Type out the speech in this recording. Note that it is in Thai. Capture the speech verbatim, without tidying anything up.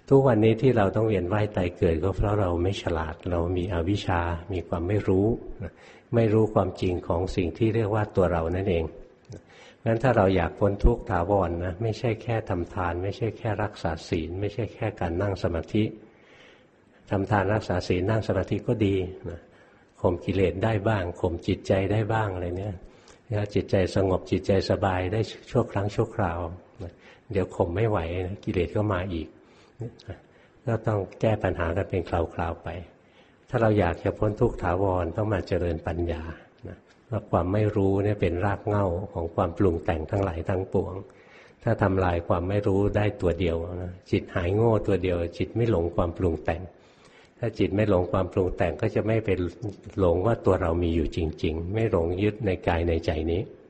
ทุกวันนี้ที่เราต้องเวียนว่ายตายเกิดก็เพราะเราไม่ฉลาดเรามีอวิชชามีความไม่รู้ไม่รู้ความจริงของสิ่งที่เรียกว่าตัวเรานั่นเองงั้นถ้าเราอยากพ้นทุกข์ถาวรนะไม่ใช่แค่ทำทานไม่ใช่แค่รักษาศีลไม่ใช่แค่การนั่งสมาธิทำทานรักษาศีลนั่งสมาธิก็ดีนะข่มกิเลสได้บ้างข่มจิตใจได้บ้างอะไรเนี้ยถ้าจิตใจสงบจิตใจสบายได้ชั่วครั้งชั่วคราวเดี๋ยวข่มไม่ไหวกิเลสก็มาอีกก็ต้องแก้ปัญหากันเป็นคราวๆไปถ้าเราอยากจะพ้นทุกข์ถาวรต้องมาเจริญปัญญานะว่าความไม่รู้เนี่ยเป็นรากเหง้าของความปรุงแต่งทั้งหลายทั้งปวงถ้าทำลายความไม่รู้ได้ตัวเดียวนะจิตหายโง่ตัวเดียวจิตไม่หลงความปรุงแต่งถ้าจิตไม่หลงความปรุงแต่งก็จะไม่เป็นหลงว่าตัวเรามีอยู่จริงๆไม่หลงยึดในกายในใจนี้